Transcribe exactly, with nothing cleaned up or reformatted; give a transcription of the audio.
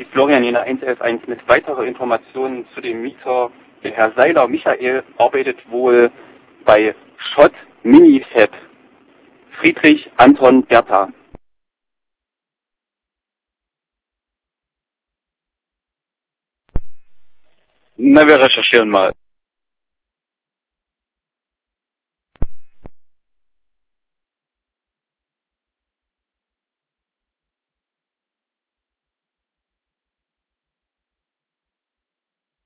die Florian Jena eins elf eins mit weiteren Informationen zu dem Mieter. Der Herr Seiler Michael arbeitet wohl bei Schott Minifab. Friedrich Anton Bertha. Na, wir recherchieren mal.